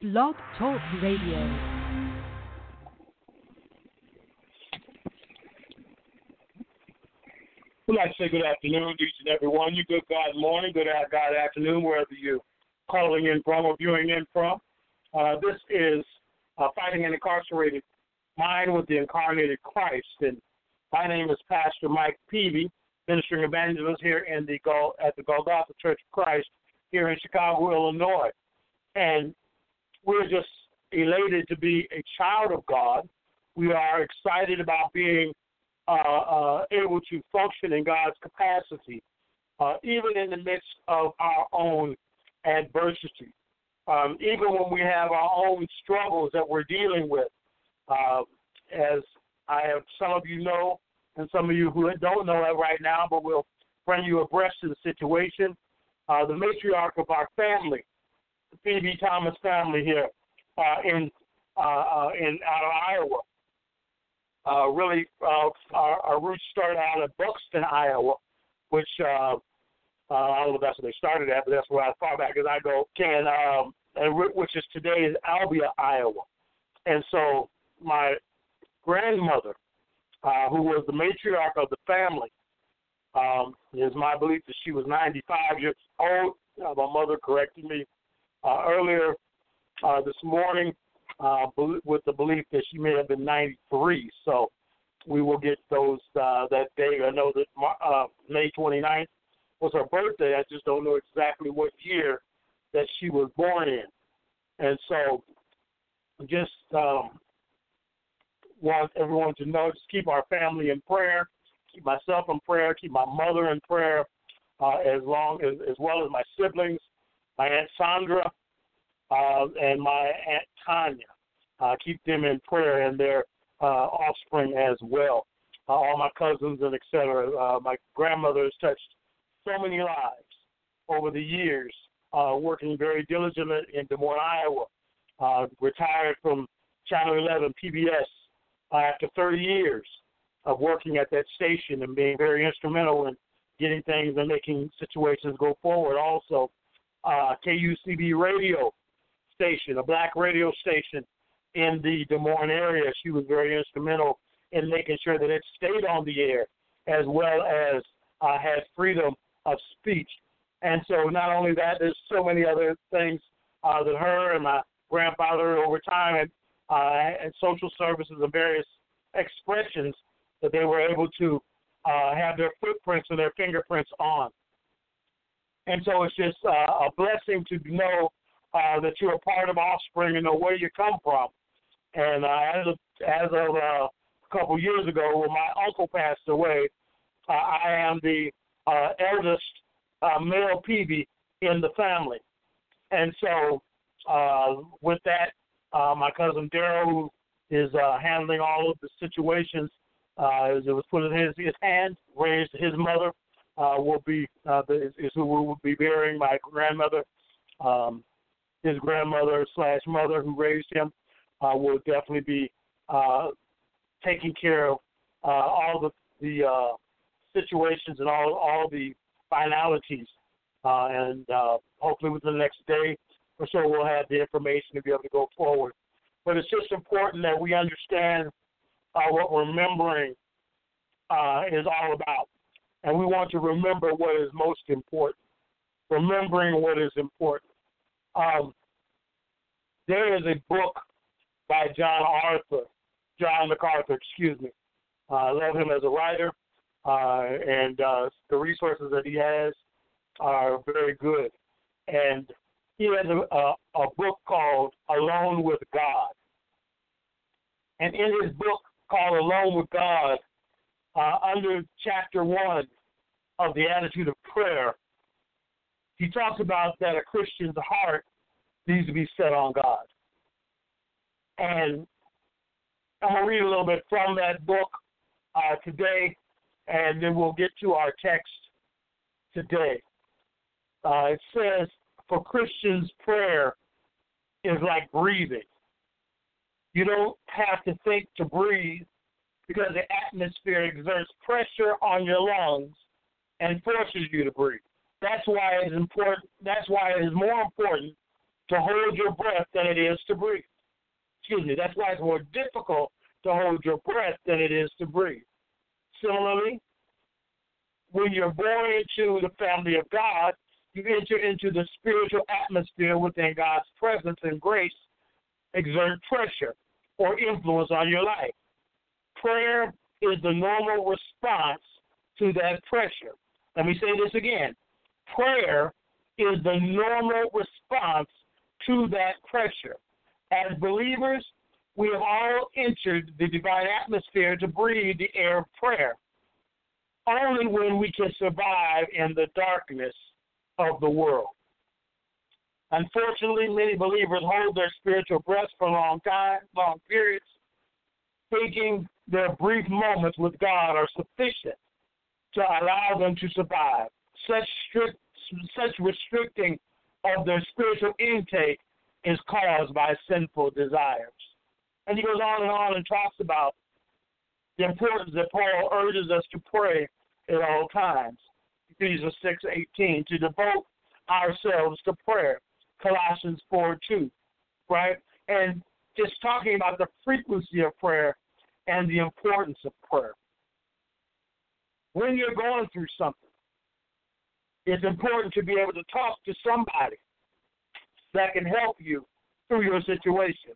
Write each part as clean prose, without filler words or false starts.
Blog Talk Radio. We'd like to say good afternoon to each and every one. You good God morning, good God afternoon, wherever you're calling in from or viewing in from. This is Fighting an Incarcerated Mind with the Incarnated Christ. And my name is Pastor Mike Peavy, ministering evangelist here at the Golgotha Church of Christ here in Chicago, Illinois. And we're just elated to be a child of God. We are excited about being able to function in God's capacity, even in the midst of our own adversity, even when we have our own struggles that we're dealing with. As some of you know, and some of you who don't know that right now, but we'll bring you abreast of the situation. The matriarch of our family, the P.B. Thomas family here out of Iowa. Really, our roots started out at Buxton, Iowa, which I don't know if that's where they started at, but that's where as far back as I go can, which is today's Albia, Iowa. And so my grandmother, who was the matriarch of the family, it is my belief that she was 95 years old. My mother corrected me earlier this morning with the belief that she may have been 93. So we will get those that day. I know that May 29th was her birthday. I just don't know exactly what year that she was born in. And so just want everyone to know, just keep our family in prayer, keep myself in prayer, keep my mother in prayer, as well as my siblings, my Aunt Sandra, and my Aunt Tanya. Keep them in prayer and their offspring as well. All my cousins and et cetera. My grandmother has touched so many lives over the years, working very diligently in Des Moines, Iowa. Retired from Channel 11 PBS after 30 years of working at that station and being very instrumental in getting things and making situations go forward. Also, KUCB radio station, a black radio station in the Des Moines area. She was very instrumental in making sure that it stayed on the air, as well as had freedom of speech. And so not only that, there's so many other things that her and my grandfather over time and social services and various expressions that they were able to have their footprints and their fingerprints on. And so it's just a blessing to know that you're a part of Offspring and know where you come from. And as of a couple years ago, when my uncle passed away, I am the eldest male Peavy in the family. And so with that, my cousin Daryl, who is handling all of the situations, as it was put in his hands, raised his mother, will be is who will be burying my grandmother. His grandmother / mother who raised him will definitely be taking care of all the situations and all the finalities. And hopefully within the next day or so we'll have the information to be able to go forward. But it's just important that we understand what remembering is all about. And we want to remember what is most important. Remembering what is important. There is a book by John MacArthur. I love him as a writer, and the resources that he has are very good. And he has a book called Alone with God. And in his book called Alone with God, under chapter 1 of the attitude of prayer, he talks about that a Christian's heart needs to be set on God. And I'm going to read a little bit from that book today, and then we'll get to our text today. It says, for Christians, prayer is like breathing. You don't have to think to breathe because the atmosphere exerts pressure on your lungs and forces you to breathe. That's why it is important. That's why it is more important to hold your breath than it is to breathe. Excuse me, that's why it's more difficult to hold your breath than it is to breathe. Similarly, when you're born into the family of God, you enter into the spiritual atmosphere within God's presence and grace, exert pressure or influence on your life. Prayer is the normal response to that pressure. Let me say this again. Prayer is the normal response to that pressure. As believers, we have all entered the divine atmosphere to breathe the air of prayer. Only when we can survive in the darkness of the world. Unfortunately, many believers hold their spiritual breath for long periods, thinking their brief moments with God are sufficient to allow them to survive. Such restricting of their spiritual intake is caused by sinful desires. And he goes on and talks about the importance that Paul urges us to pray at all times. Ephesians 6:18, to devote ourselves to prayer. Colossians 4:2, right? And just talking about the frequency of prayer and the importance of prayer. When you're going through something, it's important to be able to talk to somebody that can help you through your situation.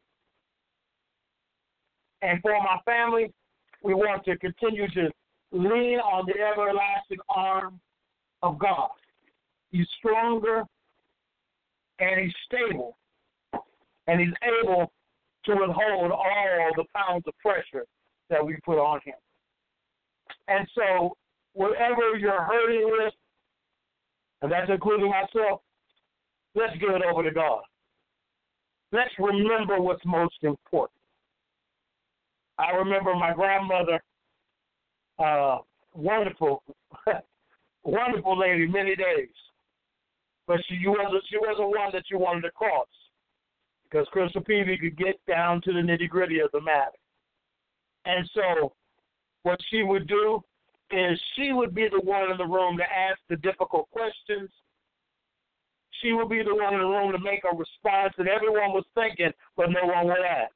And for my family, we want to continue to lean on the everlasting arm of God. He's stronger and he's stable, and he's able to withhold all the pounds of pressure that we put on him. And so, whatever you're hurting with, and that's including myself, let's give it over to God. Let's remember what's most important. I remember my grandmother, wonderful, wonderful lady, many days. But she wasn't one that you wanted to cross, because Crystal Peavy could get down to the nitty-gritty of the matter. And so what she would do is she would be the one in the room to ask the difficult questions. She would be the one in the room to make a response that everyone was thinking, but no one would ask.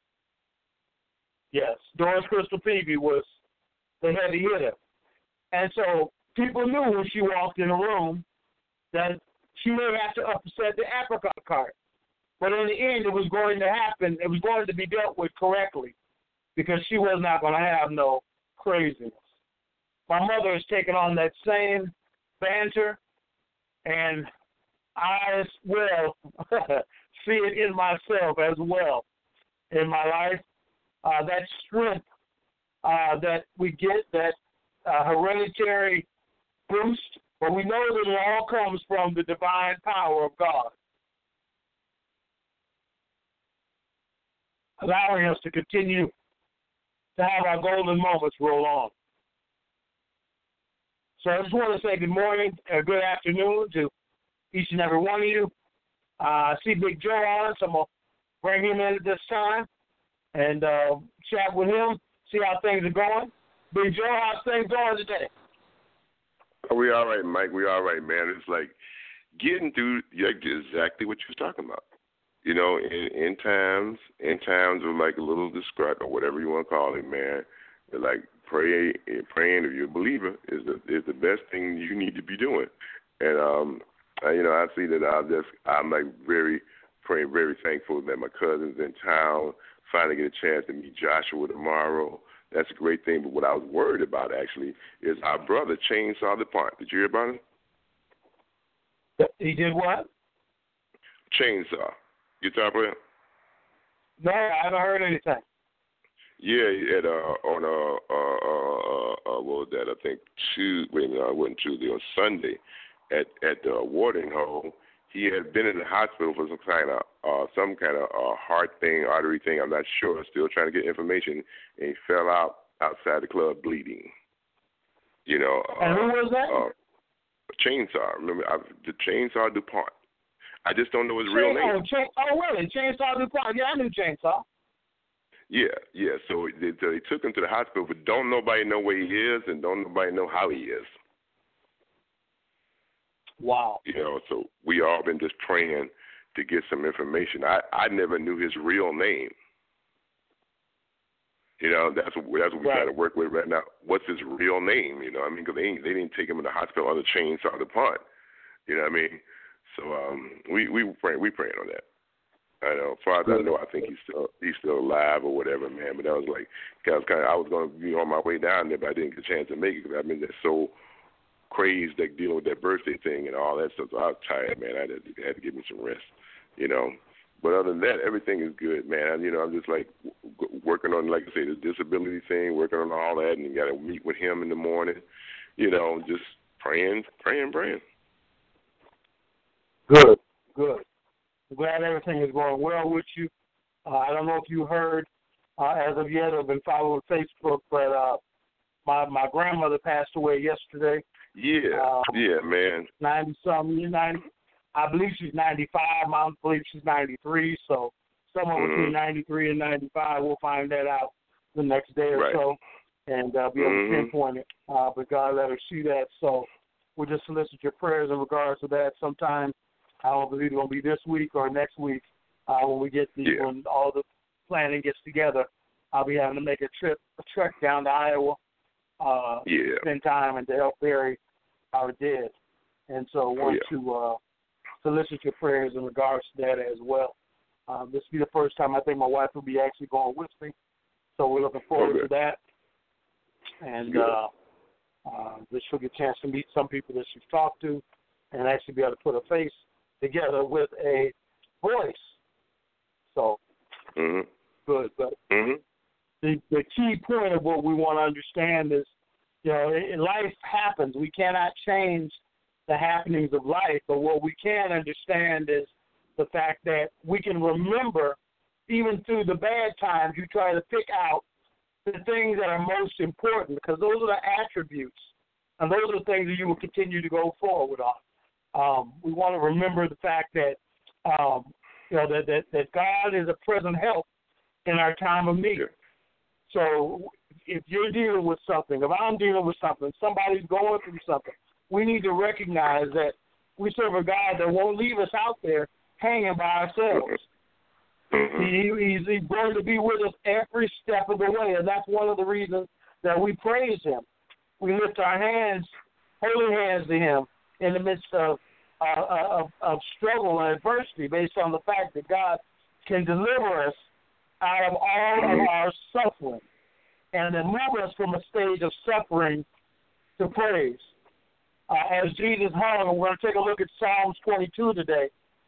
Yes, Doris Crystal Peavy was the heavy hitter. And so people knew when she walked in the room that she may have to upset the apricot cart. But in the end, it was going to happen. It was going to be dealt with correctly, because she was not going to have no craziness. My mother has taken on that same banter, and I as well see it in myself as well in my life. That strength that we get, that hereditary boost, but we know that it all comes from the divine power of God, allowing us to continue to have our golden moments roll on. So I just want to say good morning, good afternoon to each and every one of you. I see Big Joe on, so I'm going to bring him in at this time and chat with him, see how things are going. Big Joe, how's things going today? We all right, Mike. We all right, man. It's like getting through exactly what you was talking about. You know, in times of like a little distress or whatever you want to call it, man. Like praying if you're a believer is the best thing you need to be doing. And you know, I see that I'm like very thankful that my cousin's in town. Finally get a chance to meet Joshua tomorrow. That's a great thing. But what I was worried about actually is our brother Chainsaw DuPont. Did you hear about him? He did what? Chainsaw. Guitar player? No, I haven't heard anything. Yeah, at on what was that? I think Tuesday. Wait a minute, it wasn't Tuesday. On Sunday, at the watering hole, he had been in the hospital for some kind of heart thing, artery thing. I'm not sure. Still trying to get information, and he fell out outside the club bleeding. You know. And who was that? Chainsaw. Remember the Chainsaw DuPont. I just don't know his real name. Really? Chainsaw DuPont. Yeah, I knew Chainsaw. Yeah. So they took him to the hospital, but don't nobody know where he is, and don't nobody know how he is. Wow. You know, so we all been just praying to get some information. I never knew his real name. You know, that's what we try to work with right now. What's his real name? You know, I mean, because they didn't take him in the hospital on the chainsaw the pond. You know what I mean? So we praying on that. I know, as far as I know, I think he's still alive or whatever, man. But that was like, I was going to be on my way down there, but I didn't get a chance to make it because I've been just so crazed, like dealing with that birthday thing and all that stuff. So I was tired, man. I had to give me some rest, you know. But other than that, everything is good, man. You know, I'm just like working on, like I say, this disability thing, working on all that, and you got to meet with him in the morning. You know, just praying. Good. I'm glad everything is going well with you. I don't know if you heard as of yet or been following Facebook, but my grandmother passed away yesterday. Yeah, man. 90-something, I believe she's 95. Mom believes she's 93. So somewhere between 93 and 95, we'll find that out the next day or so, and be able to pinpoint it. But God let her see that. So we'll just solicit your prayers in regards to that. Sometime, I don't believe it's going to be this week or next week when we get when all the planning gets together. I'll be having to make a trek down to Iowa, spend time and to help bury our dead. And so I want to solicit your prayers in regards to that as well. This will be the first time I think my wife will be actually going with me. So we're looking forward to that. And she'll get a chance to meet some people that she's talked to and actually be able to put a face together with a voice. So, good. But the key point of what we want to understand is, you know, life happens. We cannot change the happenings of life, but what we can understand is the fact that we can remember, even through the bad times, you try to pick out the things that are most important, because those are the attributes, and those are the things that you will continue to go forward on. We want to remember the fact that, that God is a present help in our time of need. So if you're dealing with something, if I'm dealing with something, somebody's going through something, we need to recognize that we serve a God that won't leave us out there hanging by ourselves. He's going to be with us every step of the way, and that's one of the reasons that we praise him. We lift our hands, holy hands to him in the midst of struggle and adversity, based on the fact that God can deliver us out of all of our suffering and then move us from a stage of suffering to praise. As Jesus hung, we're going to take a look at Psalms 22 today.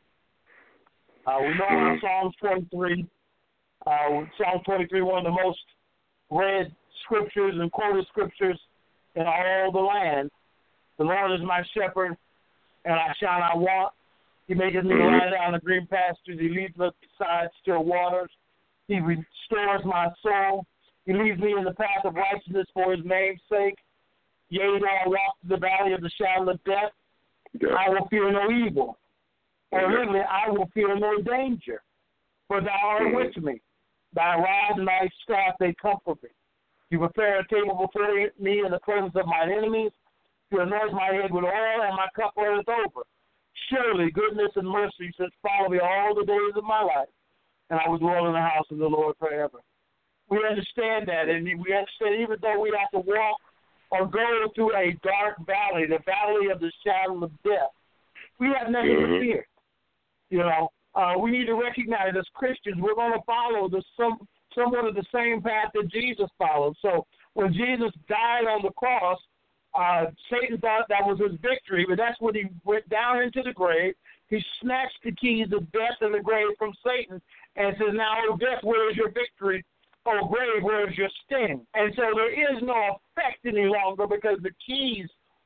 We know about Psalms 23. Psalms 23, one of the most read scriptures and quoted scriptures in all the land. The Lord is my shepherd, and I shall not want. He maketh me lie down in green pastures. He leads me beside still waters. He restores my soul. He leads me in the path of righteousness for his name's sake. Yea, though I walk through the valley of the shadow of death, I will fear no evil. Or literally, I will fear no danger, for thou art with me. Thy rod and thy staff, they comfort me. You prepare a table before me in the presence of mine enemies. You anoint my head with oil, and my cup runneth over. Surely goodness and mercy shall follow me all the days of my life, and I will dwell in the house of the Lord forever. We understand that, and we understand even though we have to walk or go through a dark valley, the valley of the shadow of death, we have nothing to fear. You know, we need to recognize as Christians we're going to follow somewhat of the same path that Jesus followed. So when Jesus died on the cross, Satan thought that was his victory, but that's when he went down into the grave. He snatched the keys of death and the grave from Satan and says, now, O death, where is your victory? O grave, where is your sting? And so there is no effect any longer because the keys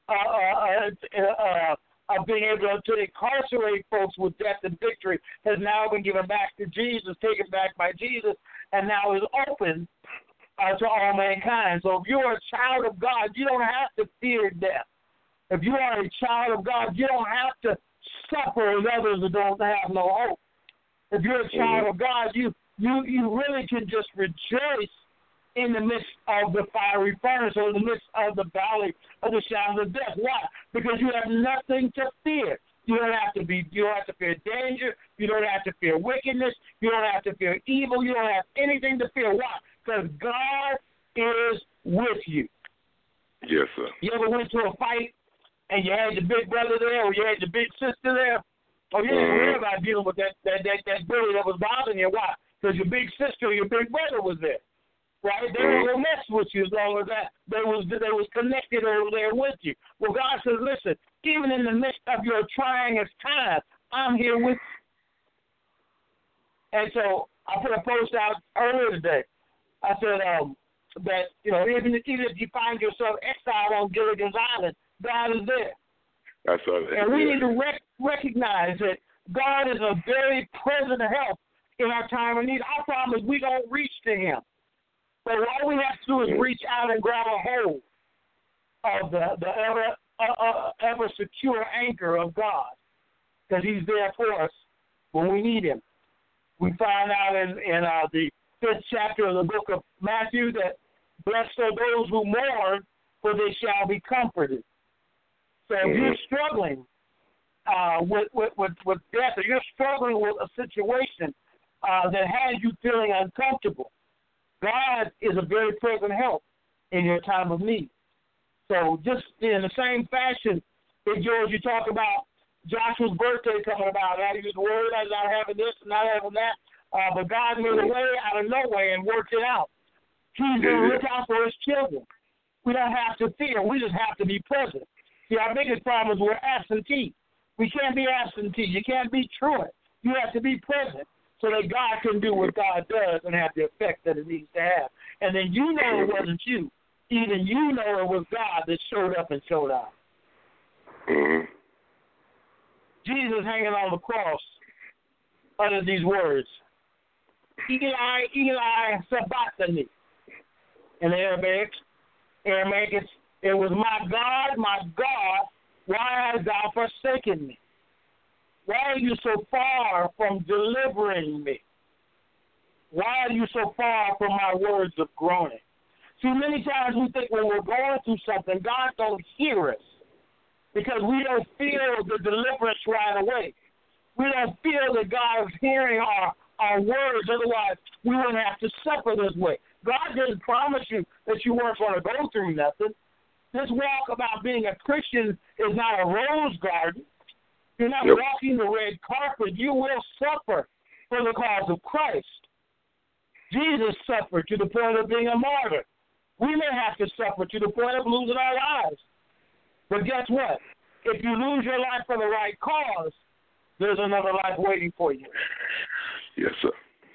of being able to incarcerate folks with death and victory has now been given back to Jesus, taken back by Jesus, and now is open to all mankind. So if you're a child of God, you don't have to fear death. If you are a child of God, you don't have to suffer as others that don't have no hope. If you're a child of God, you really can just rejoice in the midst of the fiery furnace or in the midst of the valley of the shadow of death. Why? Because you have nothing to fear. You don't have to fear danger. You don't have to fear wickedness. You don't have to fear evil. You don't have anything to fear. Why? Because God is with you. Yes, sir. You ever went to a fight and you had your big brother there or you had your big sister there? Oh, you didn't worry about dealing with that bully that was bothering you. Why? Because your big sister or your big brother was there. Right? They were going to mess with you as long as that they was connected over there with you. Well, God says, listen, even in the midst of your tryingest time, I'm here with you. And so I put a post out earlier today. I said that, even if you find yourself exiled on Gilligan's Island, God is there. I saw that. And we need to recognize that God is a very present help in our time of need. Our problem is we don't reach to him. But all we have to do is reach out and grab a hold of the ever secure anchor of God, because he's there for us when we need him. We find out in the 5th chapter of the book of Matthew that blessed are those who mourn, for they shall be comforted. So if you're struggling with death, or you're struggling with a situation that has you feeling uncomfortable, God is a very present help in your time of need. So just in the same fashion, Big George, you talk about Joshua's birthday coming about. He was worried about not having this and not having that, but God made a way out of no way and worked it out. He's going to look out for his children. We don't have to fear. We just have to be present. See, our biggest problem is we're absentee. We can't be absentee. You can't be truant. You have to be present, so that God can do what God does and have the effect that it needs to have. And then you know it wasn't you. Even you know it was God that showed up and showed out. Mm-hmm. Jesus hanging on the cross uttered these words, Eli, Eli, sabachthani. In the Aramaic, it was, my God, why hast thou forsaken me? Why are you so far from delivering me? Why are you so far from my words of groaning? See, many times we think when we're going through something, God don't hear us because we don't feel the deliverance right away. We don't feel that God is hearing our words. Otherwise, we wouldn't have to suffer this way. God didn't promise you that you weren't going to go through nothing. This walk about being a Christian is not a rose garden. You're not walking the red carpet. You will suffer for the cause of Christ. Jesus suffered to the point of being a martyr. We may have to suffer to the point of losing our lives. But guess what? If you lose your life for the right cause, there's another life waiting for you. Yes, sir.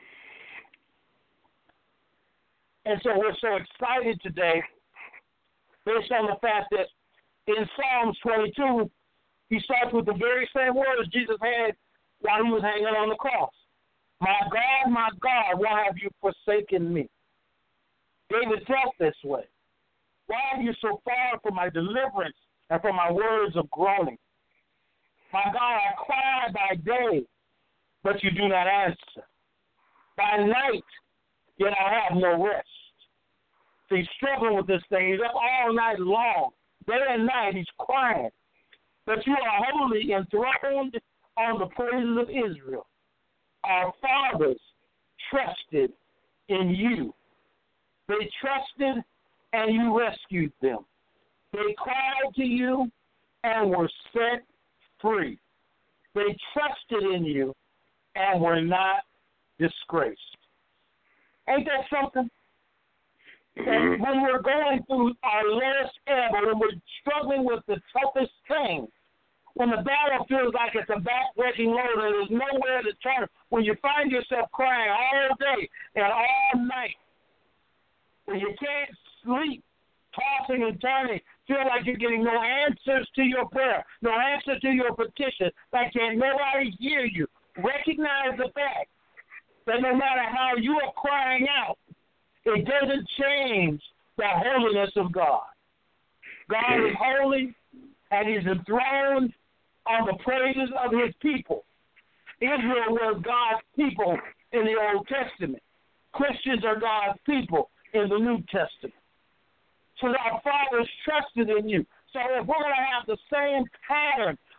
And so we're so excited today based on the fact that in Psalms 22, he starts with the very same words Jesus had while he was hanging on the cross. My God, why have you forsaken me? David felt this way. Why are you so far from my deliverance and from my words of groaning? My God, I cry by day, but you do not answer. By night, yet I have no rest. So he's struggling with this thing. He's up all night long. Day and night, he's crying. But you are wholly enthroned on the praises of Israel. Our fathers trusted in you. They trusted and you rescued them. They cried to you and were set free. They trusted in you and were not disgraced. Ain't that something? And when we're going through our last ever, when we're struggling with the toughest thing, when the battle feels like it's a back-breaking load and there's nowhere to turn, when you find yourself crying all day and all night, when you can't sleep, tossing and turning, feel like you're getting no answers to your prayer, no answer to your petition, like can't nobody hear you, recognize the fact that no matter how you are crying out, it doesn't change the holiness of God. God is holy, and he's enthroned on the praises of his people. Israel was God's people in the Old Testament. Christians are God's people in the New Testament. So our fathers trusted in you. So if we're going to have the same pattern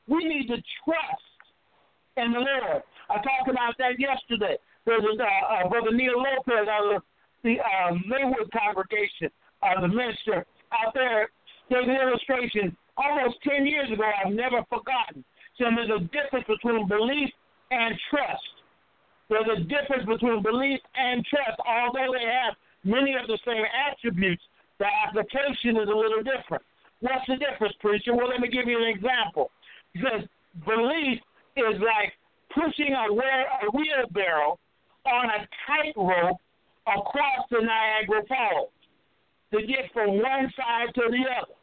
We need to trust in the Lord. I talked about that yesterday. There's Brother Neil Lopez out of the Maywood congregation, the minister out there, gave an illustration almost 10 years ago. I've never forgotten. So there's a difference between belief and trust. There's a difference between belief and trust. Although they have many of the same attributes, the application is a little different. What's the difference, preacher? Well, let me give you an example. Because belief is like pushing a wheelbarrow on a tightrope across the Niagara Falls to get from one side to the other.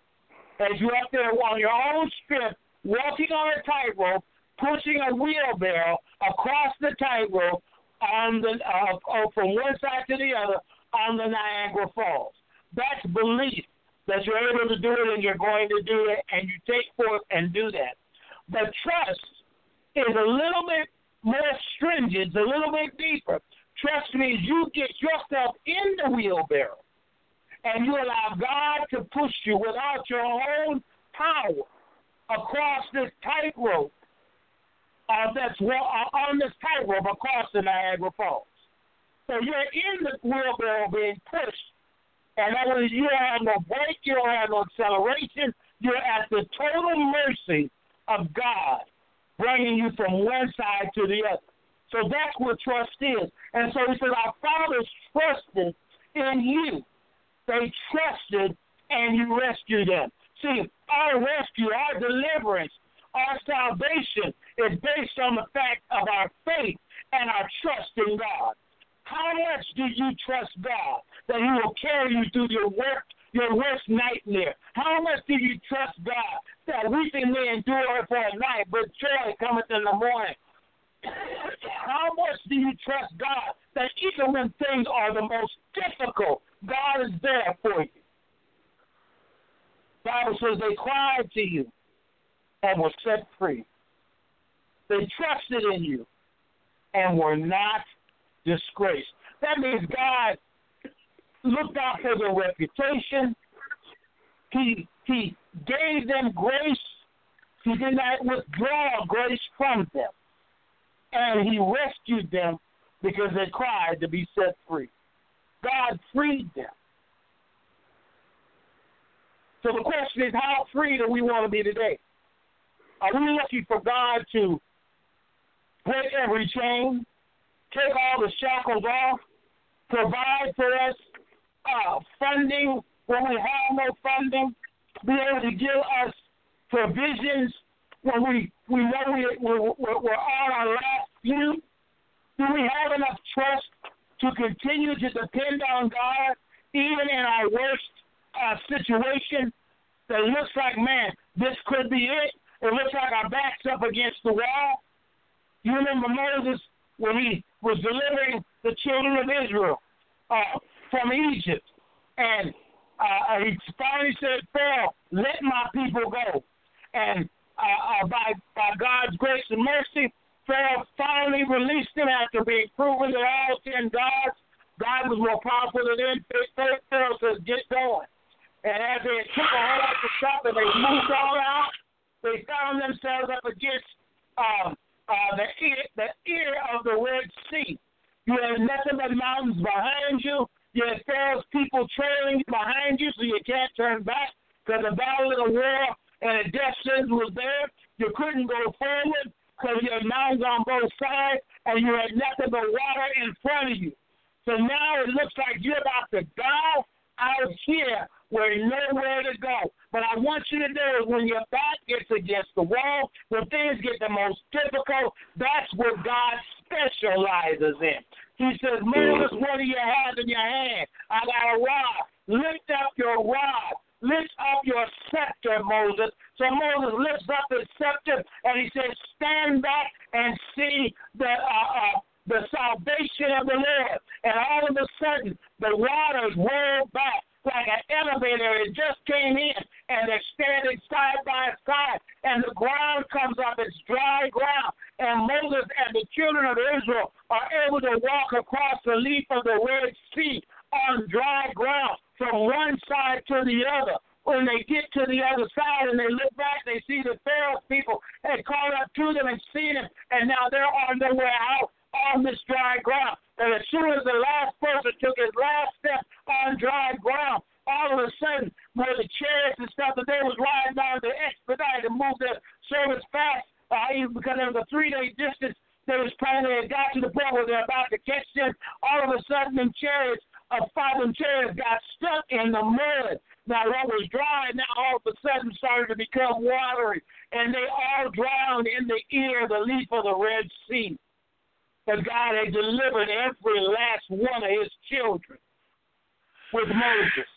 As you're up there on your own strip, walking on a tightrope, pushing a wheelbarrow across the tightrope on the from one side to the other on the Niagara Falls. That's belief, that you're able to do it and you're going to do it, and you take forth and do that. But trust is a little bit more stringent, a little bit deeper. Trust means you get yourself in the wheelbarrow and you allow God to push you without your own power across this tightrope that's on this tightrope across the Niagara Falls. So you're in the wheelbarrow being pushed, and that means you don't have no brake, you don't have no acceleration. You're at the total mercy of God, bringing you from one side to the other. So that's what trust is. And so he said, our fathers trusted in you. They trusted, and you rescued them. See, our rescue, our deliverance, our salvation is based on the fact of our faith and our trust in God. How much do you trust God that he will carry you through your worst nightmare? How much do you trust God that weeping may endure for a night, but joy cometh in the morning? How much do you trust God that even when things are the most difficult, God is there for you? The Bible says they cried to you and were set free. They trusted in you and were not disgraced. That means God looked out for their reputation. He gave them grace. He did not withdraw grace from them. And he rescued them because they cried to be set free. God freed them. So the question is, how free do we want to be today? Are we looking for God to break every chain, take all the shackles off, provide for us funding when we have no funding, be able to give us provisions when we know we're on our last few? Do we have enough trust to continue to depend on God even in our worst situation that looks like, man, this could be it? It looks like our back's up against the wall. You remember Moses when he was delivering the children of Israel from Egypt, and he finally said, Pharaoh, let my people go. And by God's grace and mercy, Pharaoh finally released them after being proven that all 10 gods, God was more powerful than them. Pharaoh says, get going. And as they took a whole lot of stuff and they moved all out, they found themselves up against the ear of the Red Sea. You had nothing but mountains behind you. You had Pharaoh's people trailing behind you, so you can't turn back because the battle of the war and the death sentence was there. You couldn't go forward because you had mountains on both sides, and you had nothing but water in front of you. So now it looks like you're about to die out here where you know where to go. But I want you to know when your back gets against the wall, when things get the most difficult, that's what God specializes in. He says, Moses, what do you have in your hand? I got a rod. Lift up your rod. Lift up your scepter, Moses. So Moses lifts up his scepter, and he says, stand back and see the salvation of the Lord. And all of a sudden, the waters rolled back like an elevator. It just came in, and they're standing side by side, and the ground comes up. It's dry ground, and Moses and the children of Israel are able to walk across the leaf of the Red Sea on dry ground from one side to the other. when they get to the other side and they look back, they see the Pharaoh's people had caught up to them and seen them, and now they're on their way out on this dry ground. And as soon as the last person took his last step on dry ground, all of a sudden, where the chariots and stuff that they was riding on, they expedited and moved their service fast, because it was a 3-day distance. They was planning, they got to the point where they're about to catch them. All of a sudden, them chariots got stuck in the mud. Now, what was dry, now all of a sudden started to become watery, and they all drowned in the leap of the Red Sea. But God had delivered every last one of his children with Moses.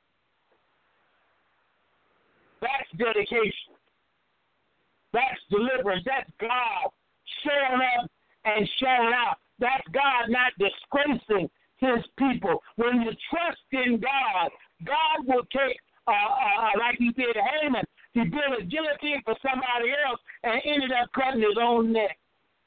That's dedication. That's deliverance. That's God showing up and showing out. That's God not disgracing his people. When you trust in God, God will take, like he did Haman, he built a guillotine for somebody else and ended up cutting his own neck.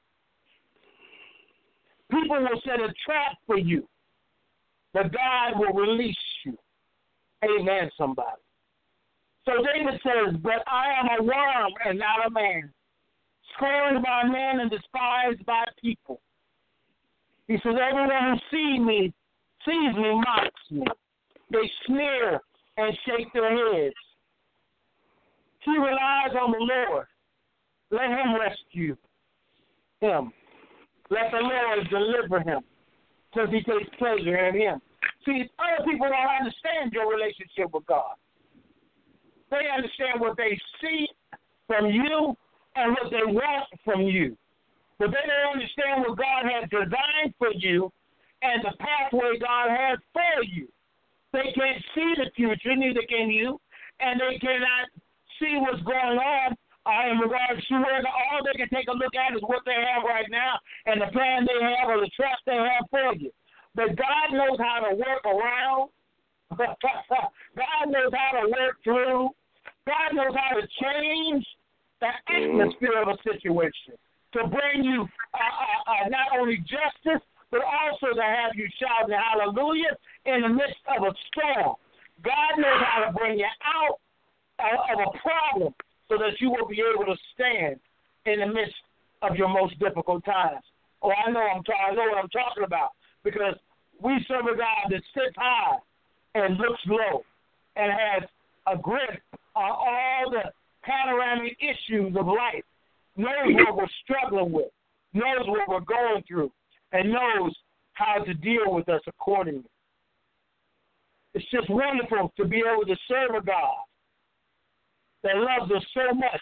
People will set a trap for you, but God will release you. Amen, somebody. So David says, but I am a worm and not a man, scorned by men and despised by people. He says, everyone who sees me mocks me. They sneer and shake their heads. He relies on the Lord. Let him rescue him. Let the Lord deliver him, because he takes pleasure in him. See, other people don't understand your relationship with God. They understand what they see from you and what they want from you. But they don't understand what God has designed for you and the pathway God has for you. They can't see the future, neither can you, and they cannot see what's going on in regards to where all they can take a look at is what they have right now and the plan they have or the trust they have for you. But God knows how to work around. God knows how to work through. God knows how to change the atmosphere of a situation to bring you not only justice, but also to have you shouting hallelujah in the midst of a storm. God knows how to bring you out of a problem so that you will be able to stand in the midst of your most difficult times. Oh, I know what I'm talking about, because we serve a God that sits high and looks low and has a grip on all the panoramic issues of life, knows what we're struggling with, knows what we're going through, and knows how to deal with us accordingly. It's just wonderful to be able to serve a God that loves us so much,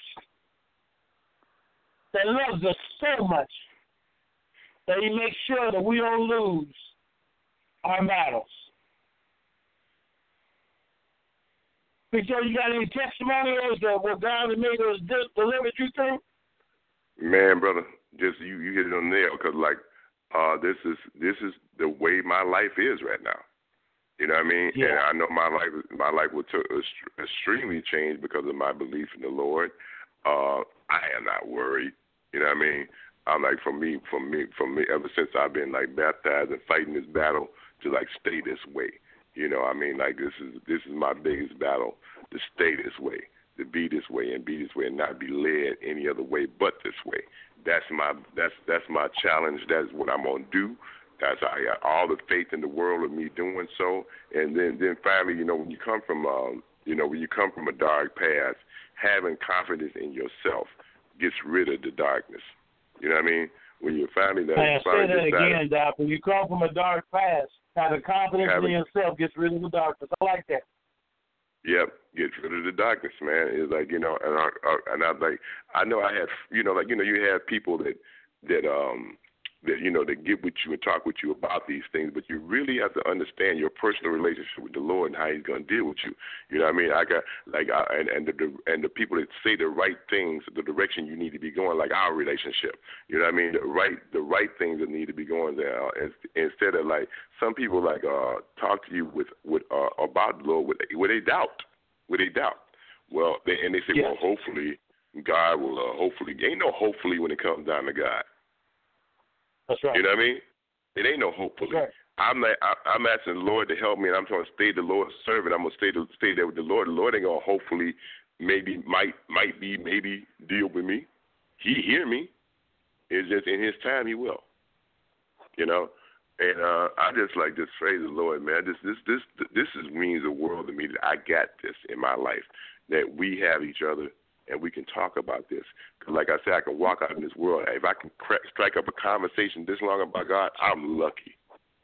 that he makes sure that we don't lose our battles. Because you got any testimonials that what God has made us delivered you through? Man, brother, just you hit it on the nail, because this is the way my life is right now. You know what I mean? Yeah. And I know my life will extremely change because of my belief in the Lord. I am not worried. You know what I mean? I'm like, for me, ever since I've been like baptized and fighting this battle to like stay this way. You know what I mean? Like this is my biggest battle, to stay this way, to be this way and not be led any other way but this way. That's my challenge. That's what I'm gonna do. I got all the faith in the world of me doing so. And then finally, when you come from a dark past, having confidence in yourself gets rid of the darkness. You know what I mean? When you finally say that again, Doc. When you come from a dark past, having confidence in yourself gets rid of the darkness. I like that. Yep, gets rid of the darkness, man. It's like, and I'm like, I know I have, you have people that get with you and talk with you about these things, but you really have to understand your personal relationship with the Lord and how He's going to deal with you. You know what I mean? And the people that say the right things, the direction you need to be going, like our relationship. You know what I mean? The right things that need to be going there, instead of like some people talk to you with about the Lord with a doubt. Well, they say, well, hopefully God will. Hopefully, ain't no hopefully when it comes down to God. That's right. You know what I mean? It ain't no hopefully. Right. I'm asking the Lord to help me, and I'm trying to stay the Lord's servant. I'm gonna stay there with the Lord. The Lord ain't gonna hopefully, maybe, maybe deal with me. He hear me. It's just in His time He will. You know, and I just like this phrase, the Lord, man. This means the world to me that I got this in my life, that we have each other and we can talk about this. Because like I said, I can walk out in this world. If I can strike up a conversation this long about God, I'm lucky.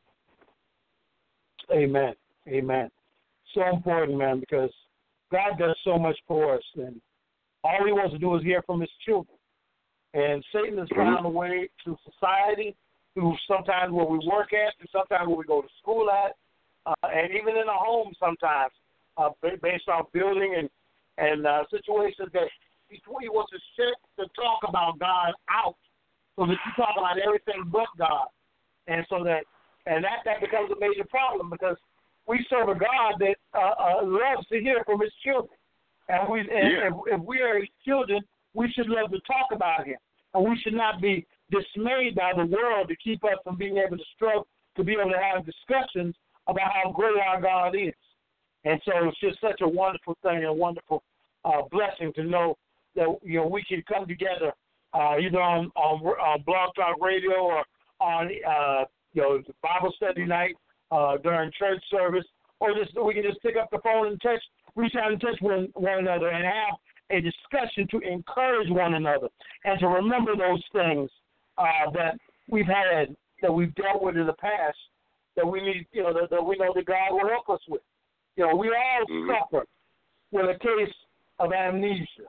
Amen. Amen. So important, man, because God does so much for us, and all He wants to do is hear from His children. And Satan has found a way through society, through sometimes where we work at, through sometimes where we go to school at, and even in our home sometimes, based on building and situations that He wants to talk about God out, so that you talk about everything but God, and so that becomes a major problem, because we serve a God that loves to hear from His children, and if we are His children, we should love to talk about Him, and we should not be dismayed by the world to keep us from being able to struggle, to be able to have discussions about how great our God is. And so it's just such a wonderful thing, a wonderful blessing to know that we can come together either on Blog Talk Radio or on the Bible study night during church service, or we can just pick up the phone and reach out and touch one another and have a discussion to encourage one another and to remember those things that we've had, that we've dealt with in the past, that we need, that we know that God will help us with. We all suffer with a case of amnesia.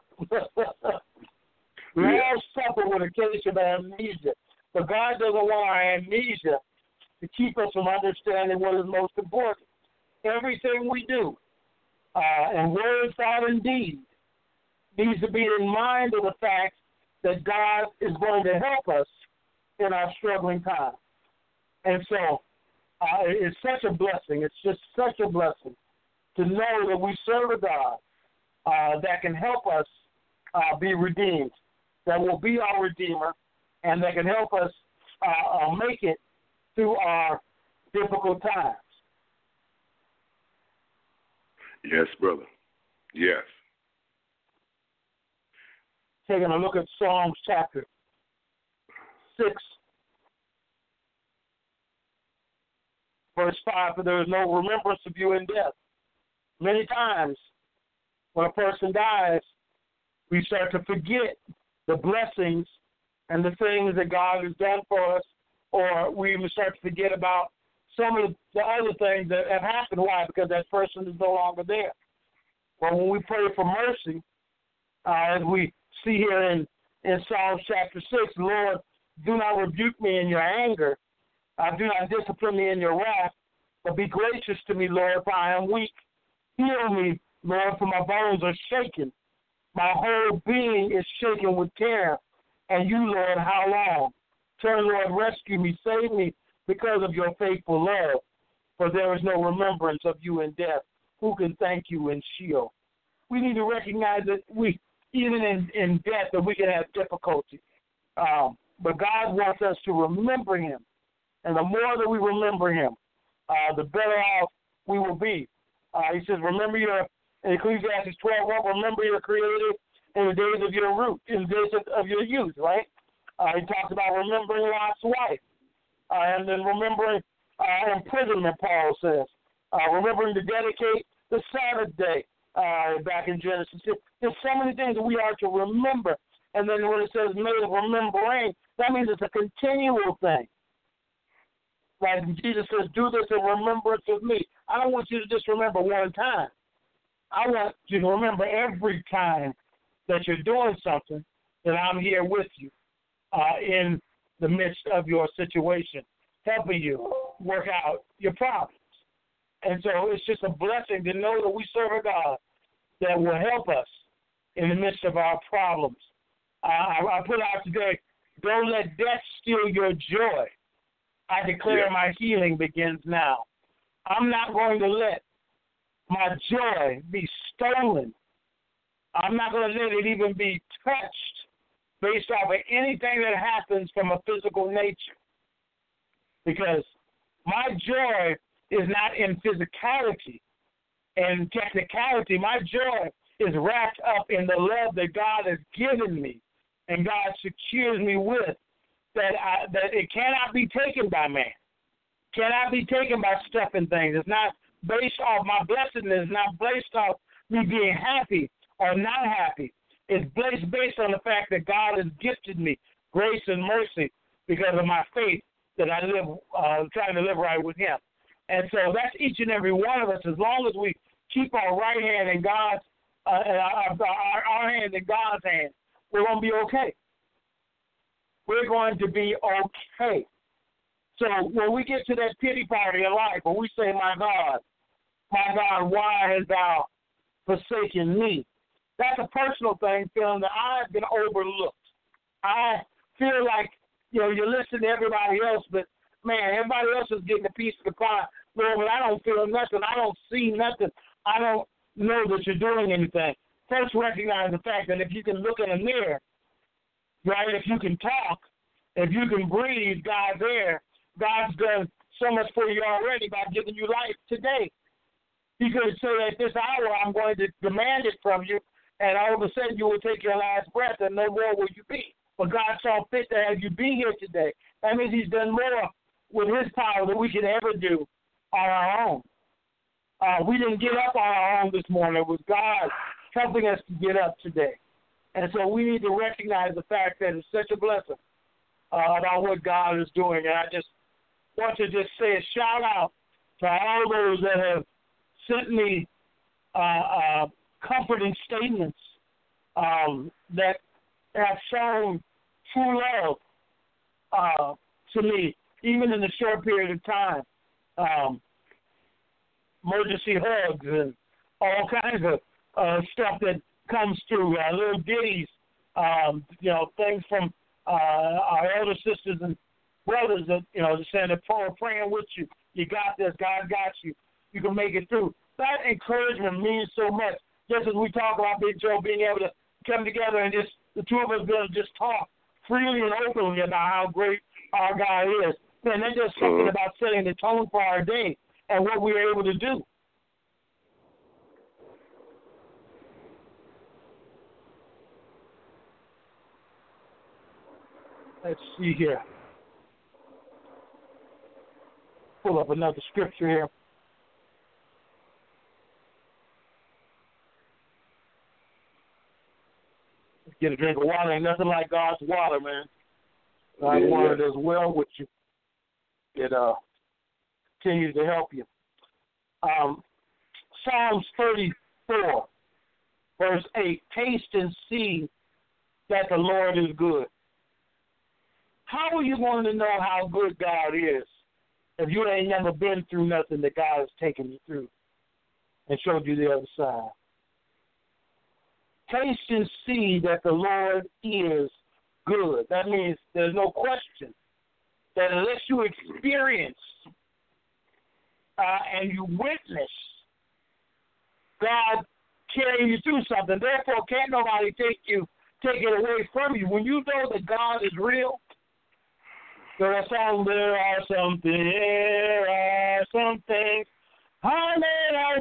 We all suffer with a case of amnesia. But God doesn't want our amnesia to keep us from understanding what is most important. Everything we do, in word, thought, and deed, needs to be in mind of the fact that God is going to help us in our struggling times. And so it's such a blessing. It's just such a blessing to know that we serve a God that can help us be redeemed, that will be our Redeemer, and that can help us make it through our difficult times. Yes, brother. Yes. Taking a look at Psalms chapter 6, verse 5, for there is no remembrance of you in death. Many times when a person dies, we start to forget the blessings and the things that God has done for us, or we even start to forget about some of the other things that have happened. Why? Because that person is no longer there. But when we pray for mercy, as we see here in Psalms chapter 6, Lord, do not rebuke me in your anger. Do not discipline me in your wrath, but be gracious to me, Lord, for I am weak. Heal me, Lord, for my bones are shaken. My whole being is shaken with terror. And you, Lord, how long? Turn, Lord, rescue me, save me, because of your faithful love. For there is no remembrance of you in death. Who can thank you in Sheol? We need to recognize that even in death, that we can have difficulty. But God wants us to remember Him. And the more that we remember Him, the better off we will be. He says, remember in Ecclesiastes 12:1, remember your Creator in the days of your of your youth, right? He talks about remembering Lot's wife. And then remembering imprisonment, Paul says. Remembering to dedicate the Sabbath day back in Genesis. There's so many things that we are to remember. And then when it says made of remembering, that means it's a continual thing. Like Jesus says, do this in remembrance of me. I don't want you to just remember one time. I want you to remember every time that you're doing something, that I'm here with you in the midst of your situation, helping you work out your problems. And so it's just a blessing to know that we serve a God that will help us in the midst of our problems. I put out today, don't let death steal your joy. I declare my healing begins now. I'm not going to let my joy be stolen. I'm not going to let it even be touched based off of anything that happens from a physical nature. Because My joy is not in physicality and technicality. My joy is wrapped up in the love that God has given me and God secures me with, that it cannot be taken by man, cannot be taken by stuff and things. It's not based off my blessedness, it's not based off me being happy or not happy. It's based on the fact that God has gifted me grace and mercy because of my faith that I live, trying to live right with Him. And so that's each and every one of us. As long as we keep our right hand in God's, our hand in God's hand, we're going to be okay. We're going to be okay. So when we get to that pity party in life, when we say, my God, why hast thou forsaken me? That's a personal thing, feeling that I've been overlooked. I feel like, you listen to everybody else, but, man, everybody else is getting a piece of the pie. Lord, but I don't feel nothing. I don't see nothing. I don't know that you're doing anything. First, recognize the fact that if you can look in a mirror, right, if you can talk, if you can breathe God's air, God's done so much for you already by giving you life today. He could say at this hour, I'm going to demand it from you, and all of a sudden you will take your last breath and no more will you be. But God saw fit to have you be here today. That means He's done more with His power than we could ever do on our own. We didn't get up on our own this morning. It was God helping us to get up today. And so we need to recognize the fact that it's such a blessing about what God is doing. And I just want to just say a shout out to all those that have sent me comforting statements that have shown true love to me, even in a short period of time. Emergency hugs and all kinds of stuff that comes through, little ditties, things from our elder sisters and brothers that, saying that praying with you. You got this. God got you. You can make it through. That encouragement means so much. Just as we talk about Big Joe being able to come together and just the two of us being able to just talk freely and openly about how great our God is. Man, that's just something about setting the tone for our day and what we were able to do. Let's see here. Pull up another scripture here. Get a drink of water. Ain't nothing like God's water, man. God's water does well with you. It continues to help you. Psalms 34, verse 8. Taste and see that the Lord is good. How are you going to know how good God is if you ain't never been through nothing that God has taken you through and showed you the other side? Taste and see that the Lord is good. That means there's no question that unless you experience and you witness God carrying you through something, therefore can't nobody take it away from you. When you know that God is real, there are some things how may I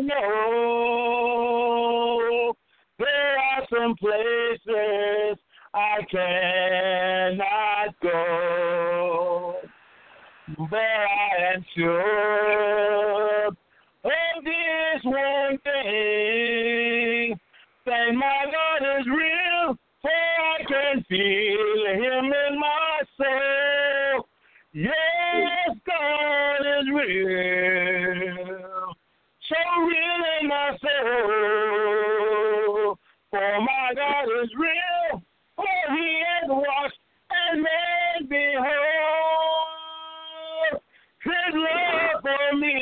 know? There are some places I cannot go, but I am sure of this one thing, that my God is real, for I can feel Him in my soul. Yes, God is real, so real in my soul. For my God is real, for He has washed and made me whole. His love for me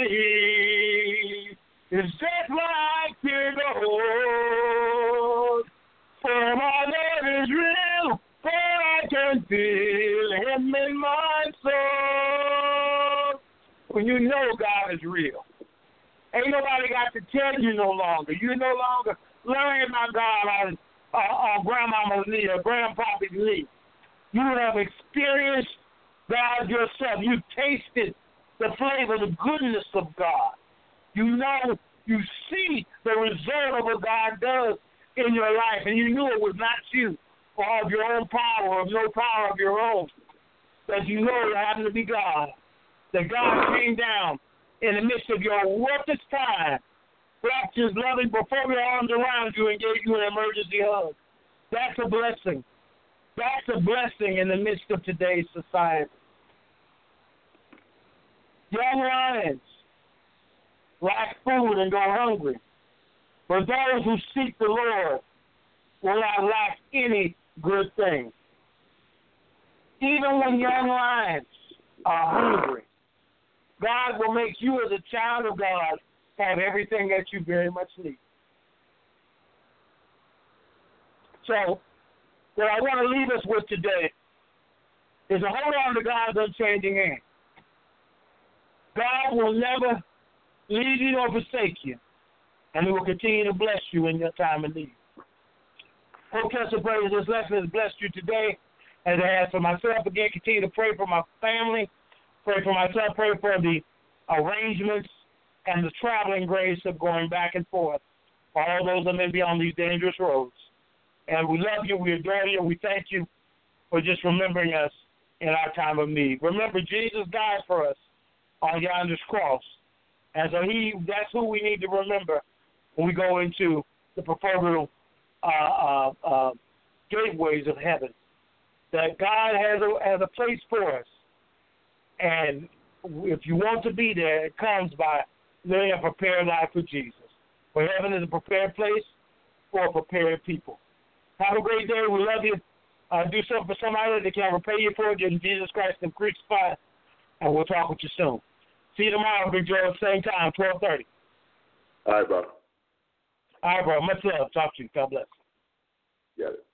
is just like pure gold. For my God is real, for I can feel Him in my soul. When you know God is real, ain't nobody got to tell you no longer. You no longer learning about God on grandmama's knee or grandpapa's knee. You have experienced God yourself. You tasted the flavor, the goodness of God. You know, you see the result of what God does in your life, and you knew it was not you or of your own power or no power of your own. That you know it happened to be God. That God came down in the midst of your roughest time, wrapped his loving before your arms around you and gave you an emergency hug. That's a blessing. That's a blessing in the midst of today's society. Young lions lack food and go hungry, but those who seek the Lord will not lack any good thing. Even when young lions are hungry, God will make you as a child of God have everything that you very much need. So, what I want to leave us with today is to hold on to God's unchanging hand. God will never leave you nor forsake you, and he will continue to bless you in your time of need. Hope, trust, and pray that this lesson has blessed you today. As I ask for myself, again, continue to pray for my family, pray for myself, pray for the arrangements and the traveling grace of going back and forth for all those that may be on these dangerous roads. And we love you, we adore you, we thank you for just remembering us in our time of need. Remember, Jesus died for us on yonder's cross. And so that's who we need to remember when we go into the proverbial gateways of heaven. That God has a place for us. And if you want to be there, it comes by living a prepared life for Jesus. For heaven is a prepared place for a prepared people. Have a great day. We love you. Do something for somebody that can repay you for it in Jesus Christ and crucified. And we'll talk with you soon. See you tomorrow, Big Joe, same time, 12:30. All right, bro. All right, bro. Much love. Talk to you. God bless. Got it.